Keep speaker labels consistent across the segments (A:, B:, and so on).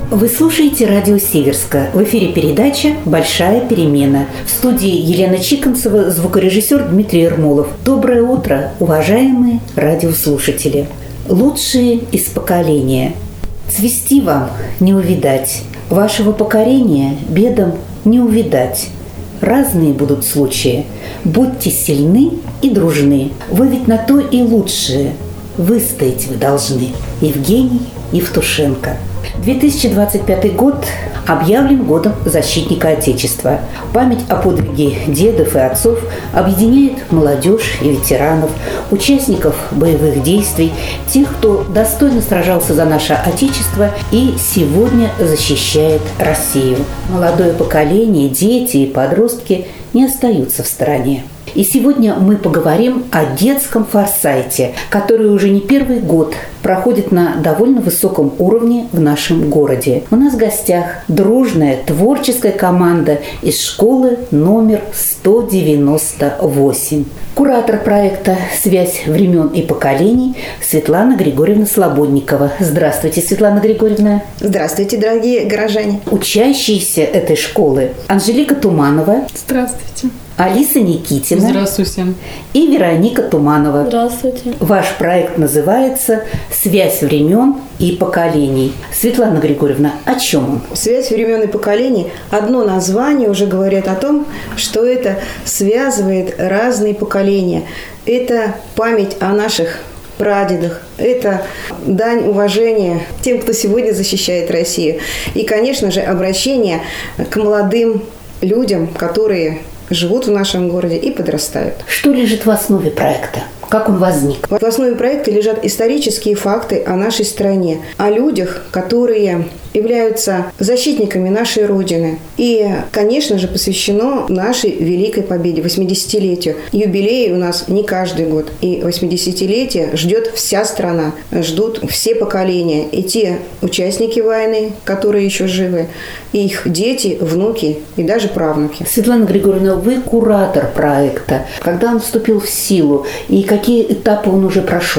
A: Вы слушаете радио Северска. В эфире передача «Большая перемена». В студии Елена Чиконцева, звукорежиссер Дмитрий Ермолов. Доброе утро, уважаемые радиослушатели. Лучшие из поколения. Цвести вам не увидать, вашего покорения бедам не увидать. Разные будут случаи. Будьте сильны и дружны. Вы ведь на то и лучшие. Выстоять вы должны. Евгений Евтушенко. 2025 год объявлен годом защитника Отечества. Память о подвиге дедов и отцов объединяет молодежь и ветеранов, участников боевых действий, тех, кто достойно сражался за наше Отечество и сегодня защищает Россию. Молодое поколение, дети и подростки не остаются в стороне. И сегодня мы поговорим о детском форсайте, который уже не первый год проходит на довольно высоком уровне в нашем городе. У нас в гостях дружная творческая команда из школы номер 198. Куратор проекта «Связь времен и поколений» Светлана Григорьевна Слободникова. Здравствуйте, Светлана Григорьевна.
B: Здравствуйте, дорогие горожане.
A: Учащиеся этой школы Анжелика Туманова.
C: Здравствуйте.
A: Алиса Никитина.
C: Здравствуйте.
A: И Вероника Туманова.
C: Здравствуйте.
A: Ваш проект называется «Связь времен и поколений». Светлана Григорьевна, о чем он?
B: «Связь времен и поколений» – одно название уже говорит о том, что это связывает разные поколения. Это память о наших прадедах, это дань уважения тем, кто сегодня защищает Россию. И, конечно же, обращение к молодым людям, которые живут в нашем городе и подрастают.
A: Что лежит в основе проекта? Как он возник?
B: В основе проекта лежат исторические факты о нашей стране, о людях, которые являются защитниками нашей Родины. И, конечно же, посвящено нашей великой победе, 80-летию. Юбилей у нас не каждый год. И 80-летие ждет вся страна, ждут все поколения. И те участники войны, которые еще живы, и их дети, внуки и даже правнуки.
A: Светлана Григорьевна, вы куратор проекта. Когда он вступил в силу и какие этапы он уже прошел?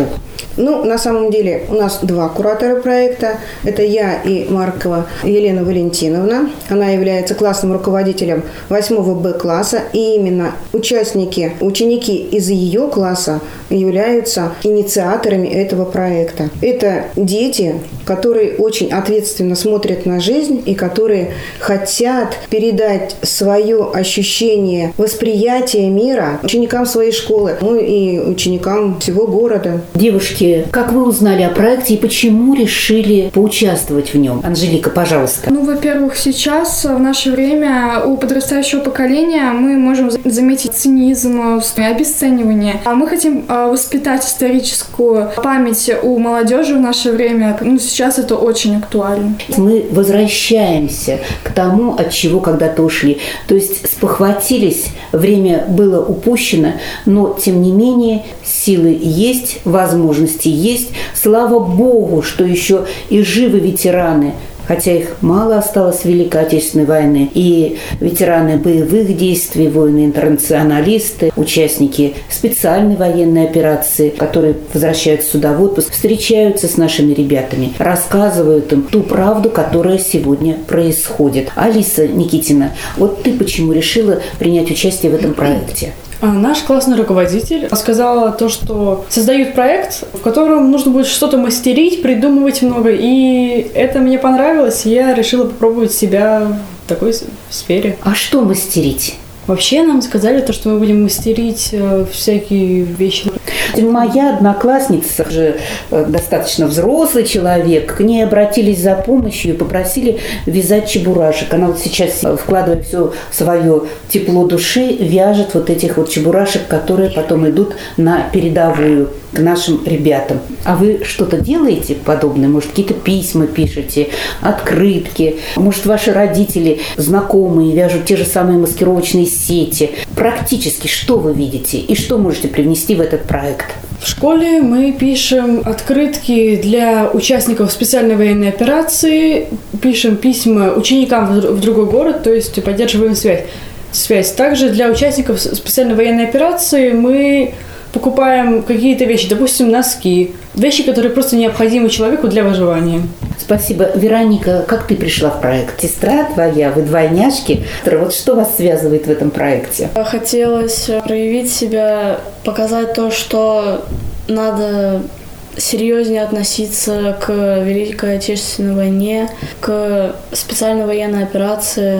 B: На самом деле у нас два куратора проекта. Это я и Маркова Елена Валентиновна. Она является классным руководителем 8 Б-класса. И именно участники, ученики из ее класса являются инициаторами этого проекта. Это дети, которые очень ответственно смотрят на жизнь и которые хотят передать свое ощущение восприятия мира ученикам своей школы, и ученикам всего города.
A: Девушки, как вы узнали о проекте и почему решили поучаствовать в нем? Анжелика, пожалуйста.
C: Во-первых, сейчас, в наше время, у подрастающего поколения мы можем заметить цинизм, обесценивание. Мы хотим воспитать историческую память у молодежи в наше время. Сейчас это очень актуально. Мы
A: возвращаемся к тому, от чего когда-то ушли. То есть спохватились, время было упущено, но, тем не менее, силы есть, возможности есть. Слава Богу, что еще и живы ветераны, хотя их мало осталось в Великой Отечественной войны. И ветераны боевых действий, воины-интернационалисты, участники специальной военной операции, которые возвращаются сюда в отпуск, встречаются с нашими ребятами, рассказывают им ту правду, которая сегодня происходит. Алиса Никитина, вот ты почему решила принять участие в этом проекте?
D: Наш классный руководитель сказала то, что создают проект, в котором нужно будет что-то мастерить, придумывать много. И это мне понравилось, и я решила попробовать себя в такой сфере.
A: А что мастерить?
D: Вообще нам сказали то, что мы будем мастерить всякие вещи.
A: Моя одноклассница, уже достаточно взрослый человек, к ней обратились за помощью и попросили вязать чебурашек. Она вот сейчас, вкладывая все свое тепло души, вяжет вот этих вот чебурашек, которые потом идут на передовую к нашим ребятам. А вы что-то делаете подобное? Может, какие-то письма пишете, открытки? Может, ваши родители, знакомые вяжут те же самые маскировочные сети? Практически что вы видите и что можете привнести в этот проект?
D: В школе мы пишем открытки для участников специальной военной операции, пишем письма ученикам в другой город, то есть поддерживаем связь. Также для участников специальной военной операции мы покупаем какие-то вещи, допустим, носки, вещи, которые просто необходимы человеку для выживания.
A: Спасибо. Вероника, как ты пришла в проект? Сестра твоя, вы двойняшки. Вот что вас связывает в этом проекте?
E: Хотелось проявить себя, показать то, что надо серьезнее относиться к Великой Отечественной войне, к специальной военной операции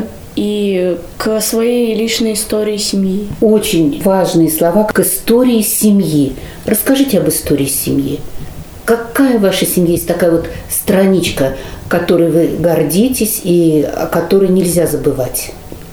E: и к своей личной истории семьи.
A: Очень важные слова к истории семьи. Расскажите об истории семьи. Какая в вашей семье есть такая вот страничка, которой вы гордитесь и о которой нельзя забывать?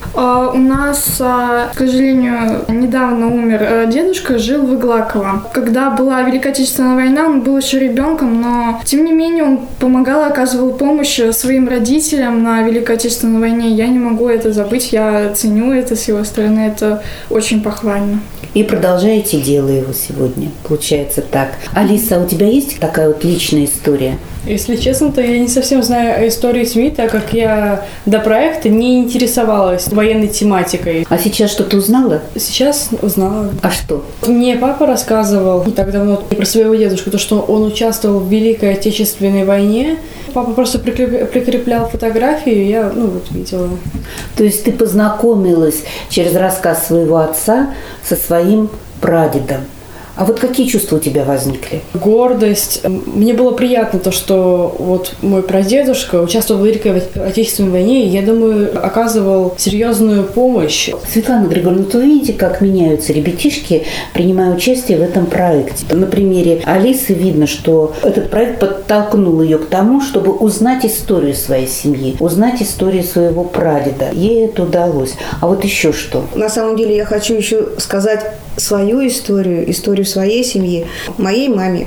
C: У нас, к сожалению, недавно умер дедушка, жил в Иглаково. Когда была Великая Отечественная война, он был еще ребенком, но тем не менее он помогал, оказывал помощь своим родителям на Великой Отечественной войне. Я не могу это забыть, я ценю это с его стороны, это очень похвально.
A: И продолжаете дело его сегодня, получается так. Алиса, у тебя есть такая вот личная история?
D: Если честно, то я не совсем знаю о истории семьи, так как я до проекта не интересовалась военной тематикой.
A: А сейчас что-то узнала?
D: Сейчас узнала.
A: А что?
D: Мне папа рассказывал не так давно про своего дедушку, то, что он участвовал в Великой Отечественной войне. Папа просто прикреплял фотографию, я, видела.
A: То есть ты познакомилась через рассказ своего отца со своим прадедом. А вот какие чувства у тебя возникли?
D: Гордость. Мне было приятно то, что вот мой прадедушка участвовал в Великой Отечественной войне, и, я думаю, оказывал серьезную помощь.
A: Светлана Григорьевна, вы видите, как меняются ребятишки, принимая участие в этом проекте. На примере Алисы видно, что этот проект подтолкнул ее к тому, чтобы узнать историю своей семьи, узнать историю своего прадеда. Ей это удалось. А вот еще что?
B: На самом деле я хочу еще сказать свою историю своей семьи. Моей маме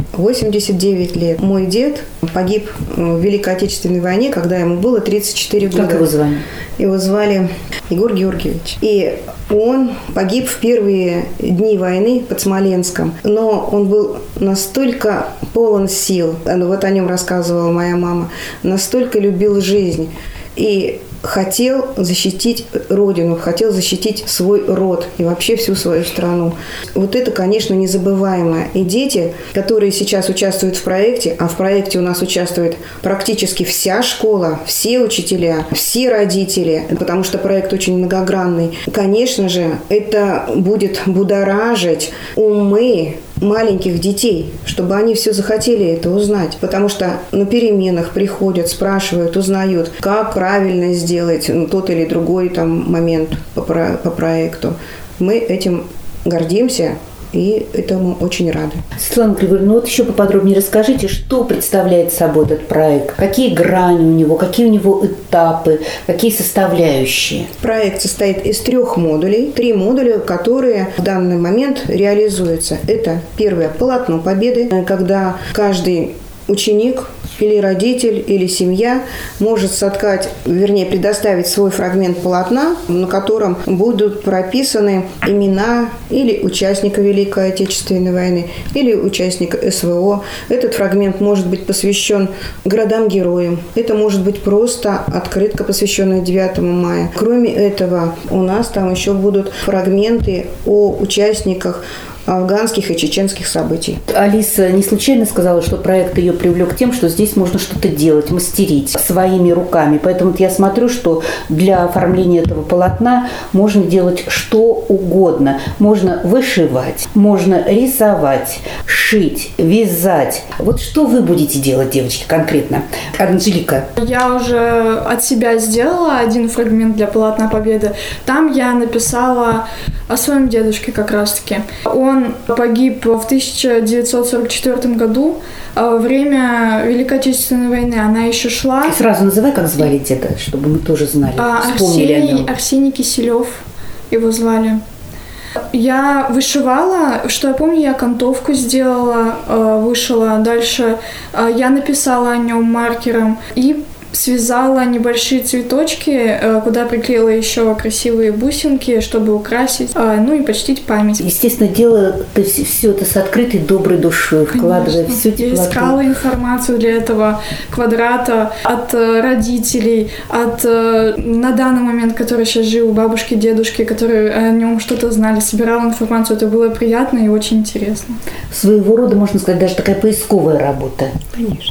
B: 89 лет. Мой дед погиб в Великой Отечественной войне, когда ему было 34 года.
A: Как его звали?
B: Его звали Егор Георгиевич. И он погиб в первые дни войны под Смоленском. Но он был настолько полон сил, вот о нем рассказывала моя мама, настолько любил жизнь. И хотел защитить родину, хотел защитить свой род и вообще всю свою страну. Вот это, конечно, незабываемо. И дети, которые сейчас участвуют в проекте, а в проекте у нас участвует практически вся школа, все учителя, все родители, потому что проект очень многогранный, конечно же, это будет будоражить умы маленьких детей, чтобы они все захотели это узнать. Потому что на переменах приходят, спрашивают, узнают, как правильно сделать тот или другой момент по проекту. Мы этим гордимся и этому очень рады.
A: Светлана Григорьевна, вот еще поподробнее расскажите, что представляет собой этот проект, какие грани у него, какие у него этапы, какие составляющие.
B: Проект состоит из 3 модулей. 3 модуля, которые в данный момент реализуются. Это первое – полотно победы, когда каждый ученик или родитель, или семья может соткать, предоставить свой фрагмент полотна, на котором будут прописаны имена или участника Великой Отечественной войны, или участника СВО. Этот фрагмент может быть посвящен городам-героям. Это может быть просто открытка, посвященная 9 мая. Кроме этого, у нас там еще будут фрагменты о участниках афганских и чеченских событий.
A: Алиса не случайно сказала, что проект ее привлек тем, что здесь можно что-то делать, мастерить своими руками. Поэтому я смотрю, что для оформления этого полотна можно делать что угодно. Можно вышивать, можно рисовать, шить, вязать. Вот что вы будете делать, девочки, конкретно? Анжелика.
C: Я уже от себя сделала один фрагмент для полотна победы. Там я написала о своем дедушке как раз-таки. Он погиб в 1944 году во время Великой Отечественной войны. Она еще шла.
A: Сразу называй, как звали деда, чтобы мы тоже знали, вспомнили о нем.
C: Арсений Киселев его звали. Я вышивала, что я помню, я окантовку сделала, вышила. Дальше я написала о нем маркером и связала небольшие цветочки, куда приклеила еще красивые бусинки, чтобы украсить, и почтить память.
A: Естественно, делала ты все это с открытой доброй душой, вкладывая всю теплоту.
C: Я искала информацию для этого квадрата от родителей, на данный момент, который сейчас жил у бабушки, дедушки, которые о нем что-то знали, собирала информацию. Это было приятно и очень интересно.
A: Своего рода, можно сказать, даже такая поисковая работа.
B: Конечно.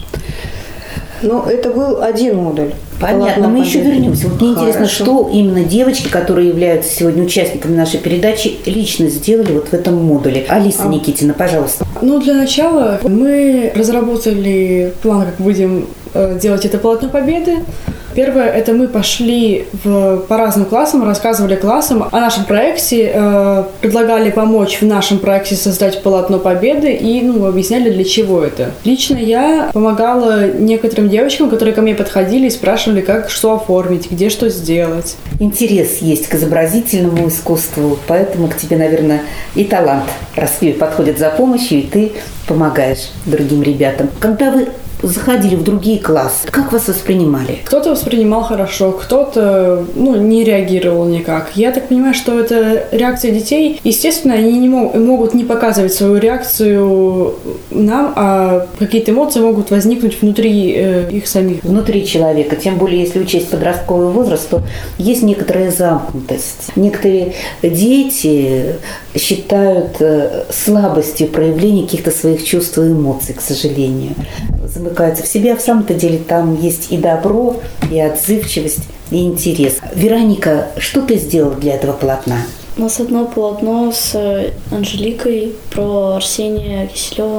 B: Но это был один модуль.
A: Понятно, мы еще вернемся. Вот мне интересно, что именно девочки, которые являются сегодня участниками нашей передачи, лично сделали вот в этом модуле. Алиса Никитина, пожалуйста.
D: Для начала мы разработали план, как будем делать это полотно победы. Первое, это мы пошли по разным классам, рассказывали классам о нашем проекте, предлагали помочь в нашем проекте создать полотно победы и объясняли, для чего это. Лично я помогала некоторым девочкам, которые ко мне подходили и спрашивали, как что оформить, где что сделать.
A: Интерес есть к изобразительному искусству, поэтому к тебе, наверное, и талант, раз тебе подходит за помощью, и ты помогаешь другим ребятам. Когда вы заходили в другие классы, как вас воспринимали?
D: Кто-то воспринимал хорошо, кто-то не реагировал никак. Я так понимаю, что это реакция детей. Естественно, они не могут не показывать свою реакцию нам, а какие-то эмоции могут возникнуть внутри их самих.
A: Внутри человека. Тем более, если учесть подростковый возраст, то есть некоторая замкнутость. Некоторые дети считают слабостью проявления каких-то своих чувств и эмоций, к сожалению. Замыкаются в себе, а в самом-то деле там есть и добро, и отзывчивость, и интерес. Вероника, что ты сделала для этого полотна?
E: У нас одно полотно с Анжеликой про Арсения Киселева,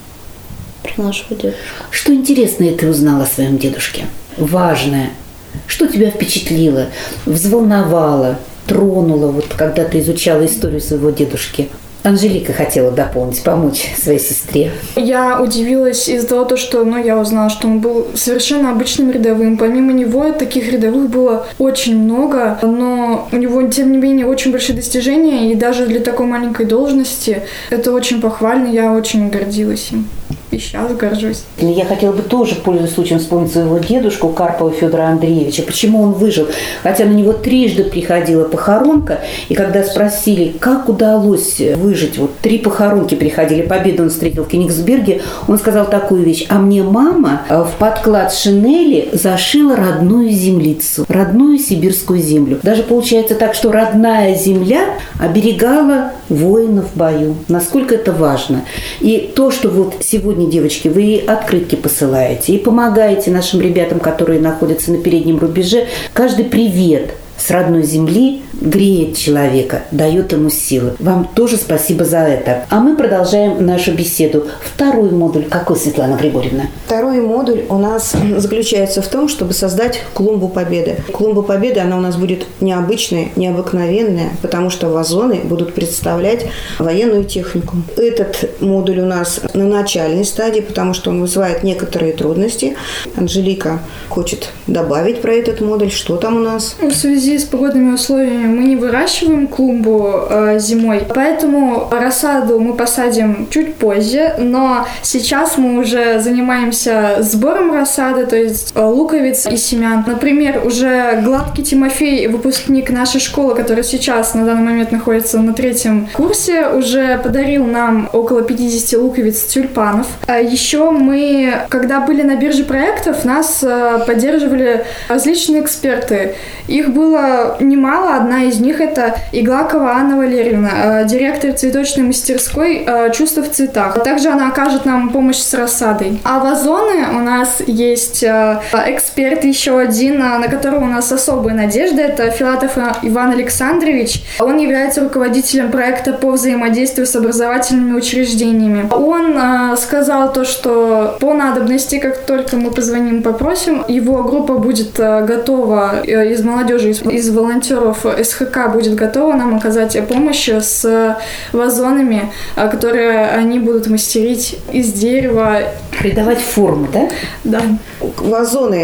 E: про нашего дедушку.
A: Что интересное ты узнала о своем дедушке? Важное. Что тебя впечатлило, взволновало, тронуло, когда ты изучала историю своего дедушки? Анжелика хотела дополнить, помочь своей сестре.
C: Я удивилась из-за того, что я узнала, что он был совершенно обычным рядовым. Помимо него таких рядовых было очень много, но у него, тем не менее, очень большие достижения, и даже для такой маленькой должности это очень похвально, я очень гордилась им. И сейчас горжусь.
A: Я хотела бы тоже, пользуясь случаем, вспомнить своего дедушку Карпова Федора Андреевича. Почему он выжил? Хотя на него трижды приходила похоронка, и когда спросили, как удалось выжить, 3 похоронки приходили, победу он встретил в Кенигсберге, он сказал такую вещь: а мне мама в подклад шинели зашила родную землицу, родную сибирскую землю. Даже получается так, что родная земля оберегала воинов в бою. Насколько это важно. И то, что сегодня, девочки, вы открытки посылаете и помогаете нашим ребятам, которые находятся на переднем рубеже. Каждый привет с родной земли греет человека, дает ему силы. Вам тоже спасибо за это. А мы продолжаем нашу беседу. Второй модуль какой, Светлана Григорьевна?
B: Второй модуль у нас заключается в том, чтобы создать клумбу победы. Клумба победы, она у нас будет необычная, необыкновенная, потому что вазоны будут представлять военную технику. Этот модуль у нас на начальной стадии, потому что он вызывает некоторые трудности. Анжелика хочет добавить про этот модуль. Что там у нас?
C: В связи с погодными условиями мы не выращиваем клумбу зимой, поэтому рассаду мы посадим чуть позже, но сейчас мы уже занимаемся сбором рассады, то есть луковиц и семян. Например, уже Гладкий Тимофей, выпускник нашей школы, который сейчас на данный момент находится на 3-м курсе, уже подарил нам около 50 луковиц тюльпанов. А еще мы, когда были на бирже проектов, нас поддерживали различные эксперты. Их было немало. Одна из них — это Иглакова Анна Валерьевна, директор цветочной мастерской «Чувство в цветах». Также она окажет нам помощь с рассадой. А вазоны у нас есть эксперт еще один, на которого у нас особая надежда. Это Филатов Иван Александрович. Он является руководителем проекта по взаимодействию с образовательными учреждениями. Он сказал то, что по надобности, как только мы позвоним, попросим, его группа будет готова из молодежи, из волонтеров СХК будет готова нам оказать помощь с вазонами, которые они будут мастерить из дерева.
A: Придавать форму, да?
C: Да.
B: Вазоны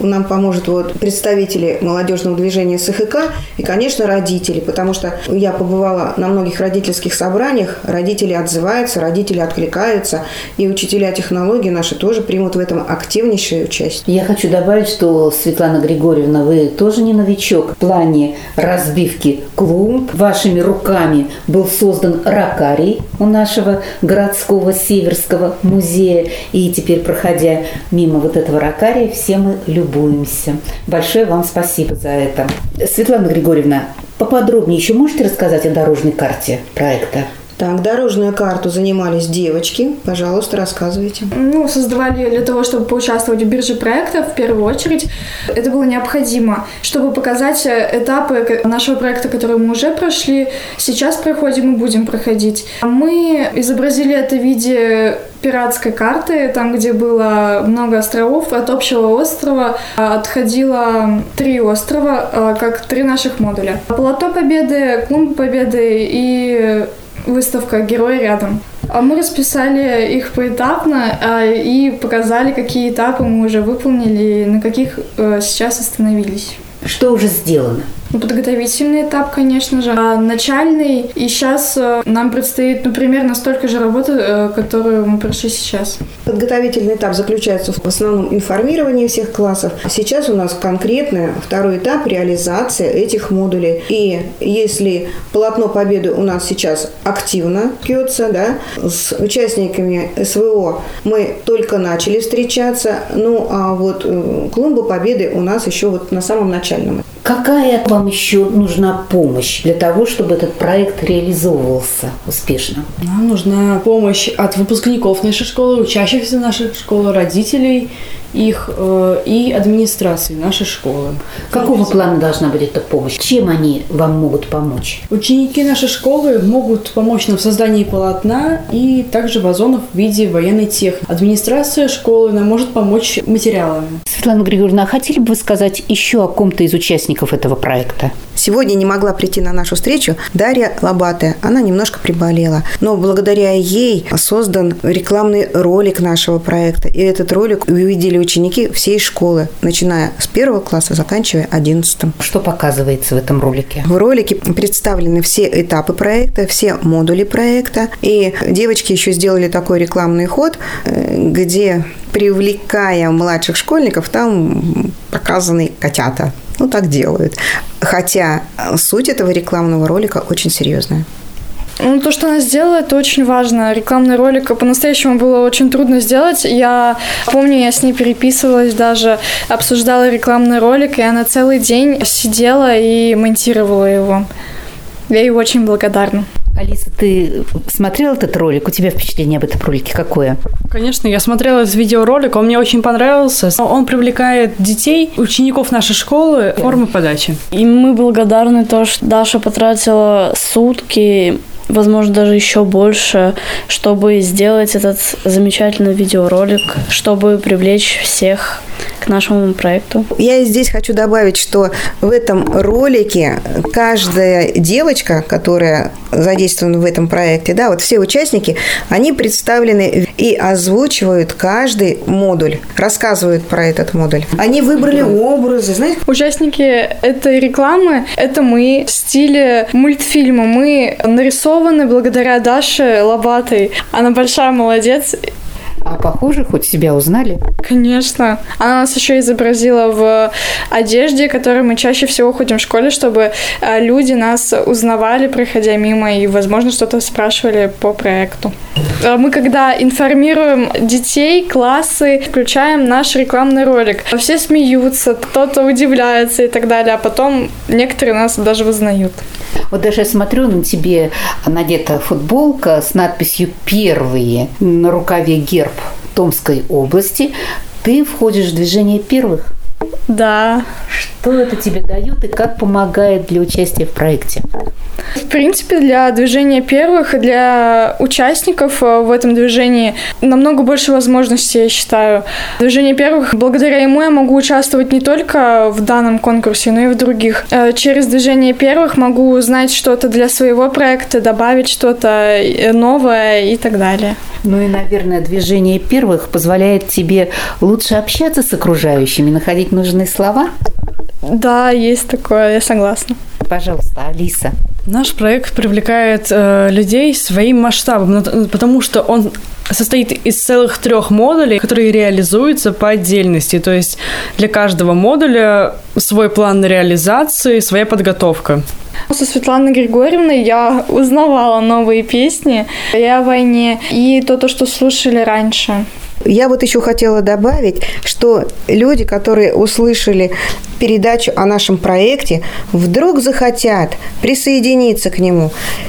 B: нам поможет представители молодежного движения СХК и, конечно, родители, потому что я побывала на многих родительских собраниях, родители отзываются, родители откликаются, и учителя технологий наши тоже примут в этом активнейшее участие.
A: Я хочу добавить, что, Светлана Григорьевна, вы тоже не новичок в плане разбивки клумб. Вашими руками был создан ракарий у нашего городского Северского музея. И теперь, проходя мимо этого ракария, все мы любуемся. Большое вам спасибо за это. Светлана Григорьевна, поподробнее еще можете рассказать о дорожной карте проекта?
B: Так, дорожную карту занимались девочки. Пожалуйста, рассказывайте.
C: Создавали для того, чтобы поучаствовать в бирже проекта, в первую очередь. Это было необходимо, чтобы показать этапы нашего проекта, которые мы уже прошли, сейчас проходим и будем проходить. Мы изобразили это в виде пиратской карты, там, где было много островов. От общего острова отходило 3 острова, как 3 наших модуля. Полотно Победы, клумба Победы и выставка «Герой рядом». Мы расписали их поэтапно и показали, какие этапы мы уже выполнили и на каких сейчас остановились.
A: Что уже сделано?
C: Подготовительный этап, конечно же, начальный. И сейчас нам предстоит, примерно столько же работы, которую мы прошли сейчас.
B: Подготовительный этап заключается в основном информировании всех классов. Сейчас у нас конкретно второй этап – реализация этих модулей. И если полотно Победы у нас сейчас активно бьется, с участниками СВО мы только начали встречаться, а клумба Победы у нас еще на самом начальном.
A: Какая вам еще нужна помощь для того, чтобы этот проект реализовывался успешно?
D: Нам нужна помощь от выпускников нашей школы, учащихся нашей школы, родителей их и администрации нашей школы.
A: Какого плана должна быть эта помощь? Чем они вам могут помочь?
D: Ученики нашей школы могут помочь нам в создании полотна и также вазонов в виде военной техники. Администрация школы нам может помочь материалами.
A: Светлана Григорьевна, а хотели бы вы сказать еще о ком-то из участников этого проекта?
B: Сегодня не могла прийти на нашу встречу Дарья Лобатая. Она немножко приболела. Но благодаря ей создан рекламный ролик нашего проекта. И этот ролик увидели ученики всей школы, начиная с 1 класса, заканчивая 11.
A: Что показывается в этом ролике?
B: В ролике представлены все этапы проекта, все модули проекта. И девочки еще сделали такой рекламный ход, где, привлекая младших школьников, там показаны котята. Так делают. Хотя суть этого рекламного ролика очень серьезная.
C: То, что она сделала, это очень важно. Рекламный ролик по-настоящему было очень трудно сделать. Я помню, я с ней переписывалась даже, обсуждала рекламный ролик, и она целый день сидела и монтировала его. Я ей очень благодарна.
A: Алиса, ты смотрела этот ролик? У тебя впечатление об этом ролике какое?
D: Конечно, я смотрела этот видеоролик, он мне очень понравился. Он привлекает детей, учеников нашей школы, формы подачи.
E: И мы благодарны то, что Даша потратила сутки, возможно, даже еще больше, чтобы сделать этот замечательный видеоролик, чтобы привлечь всех к нашему проекту.
B: Я здесь хочу добавить, что в этом ролике каждая девочка, которая задействована в этом проекте, все участники, они представлены и озвучивают каждый модуль, рассказывают про этот модуль. Они выбрали образы, знаете?
C: Участники этой рекламы – это мы в стиле мультфильма. Мы нарисованы благодаря Даше Лобатой. Она большая молодец.
A: А похоже, хоть себя узнали?
C: Конечно. Она нас еще изобразила в одежде, которой мы чаще всего ходим в школе, чтобы люди нас узнавали, проходя мимо, и, возможно, что-то спрашивали по проекту. Мы, когда информируем детей, классы, включаем наш рекламный ролик. Все смеются, кто-то удивляется и так далее, а потом некоторые нас даже узнают.
A: Даже я смотрю, на тебе надета футболка с надписью «Первые», на рукаве герб Томской области. Ты входишь в движение первых?
C: Да.
A: Что это тебе дает и как помогает для участия в проекте?
C: В принципе, для движения первых и для участников в этом движении намного больше возможностей, я считаю. Движение первых, благодаря ему я могу участвовать не только в данном конкурсе, но и в других. Через движение первых могу узнать что-то для своего проекта, добавить что-то новое и так далее.
A: Ну и, наверное, движение первых позволяет тебе лучше общаться с окружающими, находить нужные слова?
C: Да, есть такое, я согласна.
A: Пожалуйста, Алиса.
D: Наш проект привлекает людей своим масштабом, потому что он состоит из целых 3 модулей, которые реализуются по отдельности. То есть для каждого модуля свой план реализации, своя подготовка.
C: Со Светланой Григорьевной я узнавала новые песни и о войне, и то, что слушали раньше.
B: Я вот еще хотела добавить, что люди, которые услышали передачу о нашем проекте, вдруг захотят присоединиться к нему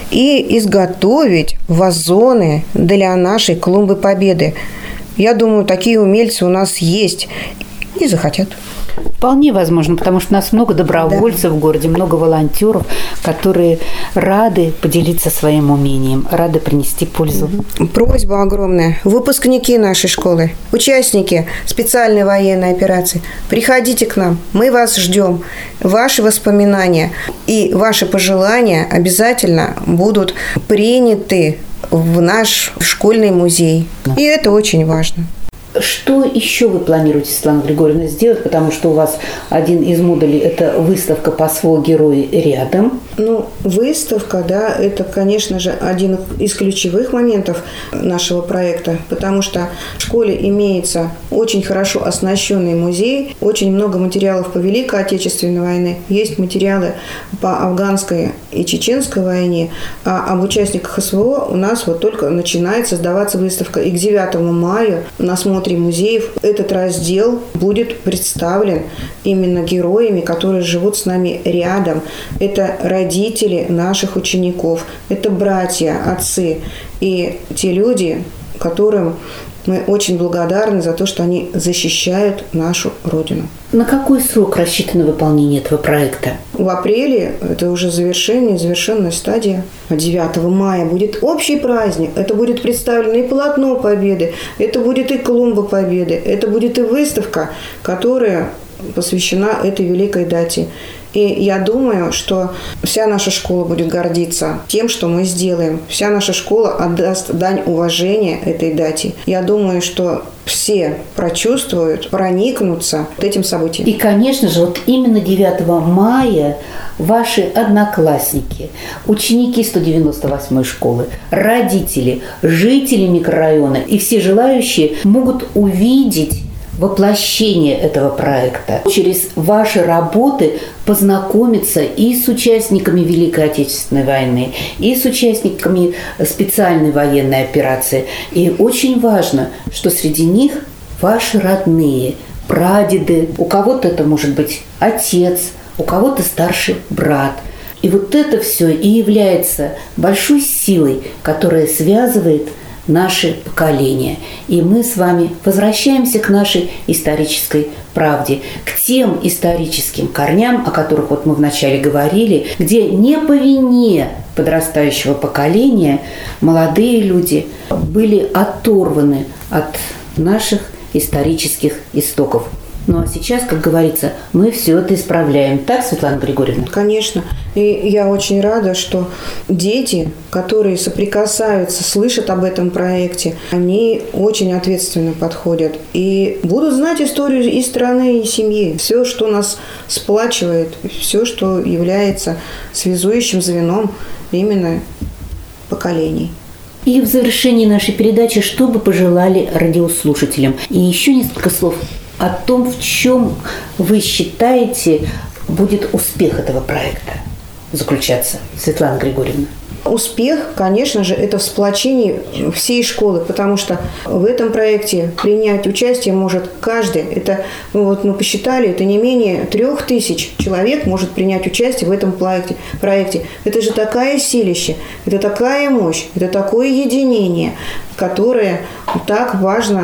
B: и изготовить вазоны для нашей клумбы Победы. Я думаю, такие умельцы у нас есть и захотят.
A: Вполне возможно, потому что у нас много добровольцев в городе, много волонтеров, которые рады поделиться своим умением, рады принести пользу.
B: Просьба огромная. Выпускники нашей школы, участники специальной военной операции, приходите к нам, мы вас ждем. Ваши воспоминания и ваши пожелания обязательно будут приняты в наш школьный музей. И это очень важно.
A: Что еще вы планируете, Светлана Григорьевна, сделать? Потому что у вас один из модулей – это выставка по СВО «Герои рядом».
B: Ну, выставка, да, это, конечно же, один из ключевых моментов нашего проекта, потому что в школе имеется очень хорошо оснащенный музей, очень много материалов по Великой Отечественной войне, есть материалы по афганской и чеченской войне, а об участниках СВО у нас вот только начинает создаваться выставка. И к 9 мая на смотре музеев этот раздел будет представлен именно героями, которые живут с нами рядом. Это родители наших учеников, это братья, отцы и те люди, которым мы очень благодарны за то, что они защищают нашу Родину.
A: На какой срок рассчитано выполнение этого проекта?
B: В апреле, это уже завершенная стадия. 9 мая будет общий праздник. Это будет представлено и полотно Победы, это будет и клумба Победы, это будет и выставка, которая посвящена этой великой дате. И я думаю, что вся наша школа будет гордиться тем, что мы сделаем. Вся наша школа отдаст дань уважения этой дате. Я думаю, что все прочувствуют, проникнутся этим событием.
A: И, конечно же, вот именно 9 мая ваши одноклассники, ученики 198-й школы, родители, жители микрорайона и все желающие могут увидеть воплощение этого проекта. Через ваши работы познакомиться и с участниками Великой Отечественной войны, и с участниками специальной военной операции. И очень важно, что среди них ваши родные, прадеды, у кого-то это может быть отец, у кого-то старший брат. И вот это все и является большой силой, которая связывает наши поколения. И мы с вами возвращаемся к нашей исторической правде, к тем историческим корням, о которых вот мы вначале говорили, где не по вине подрастающего поколения молодые люди были оторваны от наших исторических истоков. Ну а сейчас, как говорится, мы все это исправляем. Так, Светлана Григорьевна?
B: Конечно. И я очень рада, что дети, которые соприкасаются, слышат об этом проекте, они очень ответственно подходят и будут знать историю и страны, и семьи. Все, что нас сплачивает, все, что является связующим звеном именно поколений.
A: И в завершении нашей передачи, что бы пожелали радиослушателям? И еще несколько слов о том, в чем вы считаете будет успех этого проекта заключаться, Светлана Григорьевна?
B: Успех, конечно же, это в сплочении всей школы, потому что в этом проекте принять участие может каждый. Это, вот мы посчитали, это не менее 3000 человек может принять участие в этом проекте. Это же такая силища, это такая мощь, это такое единение, которое так важно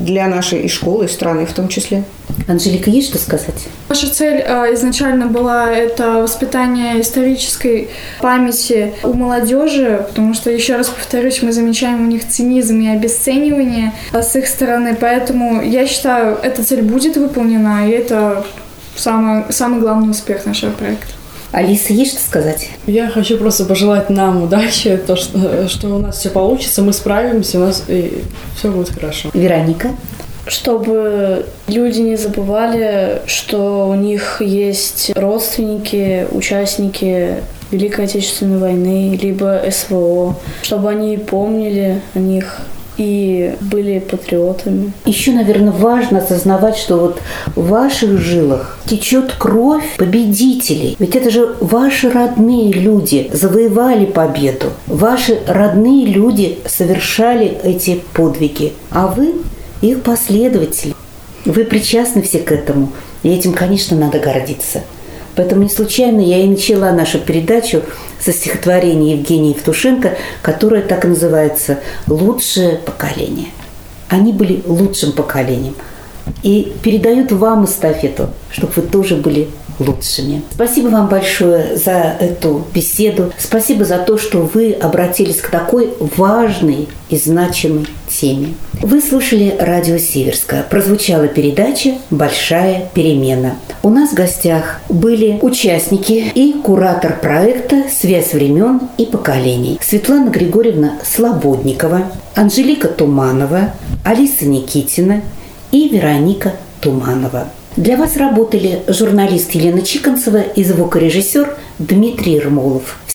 B: для нашей и школы, и страны в том числе.
A: Анжелика, есть что сказать?
C: Наша цель изначально была это воспитание исторической памяти у молодежи, потому что, еще раз повторюсь, мы замечаем у них цинизм и обесценивание с их стороны, поэтому я считаю, эта цель будет выполнена, и это самый главный успех нашего проекта.
A: Алиса, есть что сказать?
D: Я хочу просто пожелать нам удачи, что у нас все получится, мы справимся, у нас все будет хорошо.
A: Вероника?
E: Чтобы люди не забывали, что у них есть родственники, участники Великой Отечественной войны, либо СВО, чтобы они помнили о них и были патриотами.
A: Еще, наверное, важно осознавать, что вот в ваших жилах течет кровь победителей. Ведь это же ваши родные люди завоевали победу. Ваши родные люди совершали эти подвиги. А вы их последователи. Вы причастны все к этому. И этим, конечно, надо гордиться. Поэтому не случайно я и начала нашу передачу со стихотворения Евгения Евтушенко, которое так и называется «Лучшее поколение». Они были лучшим поколением. И передают вам эстафету, чтобы вы тоже были лучшими. Спасибо вам большое за эту беседу. Спасибо за то, что вы обратились к такой важной и значимой теме. Вы слушали радио Северское. Прозвучала передача «Большая перемена». У нас в гостях были участники и куратор проекта «Связь времен и поколений» Светлана Григорьевна Слободникова, Анжелика Туманова, Алиса Никитина и Вероника Туманова. Для вас работали журналист Елена Чиконцева и звукорежиссер Дмитрий Ермолов.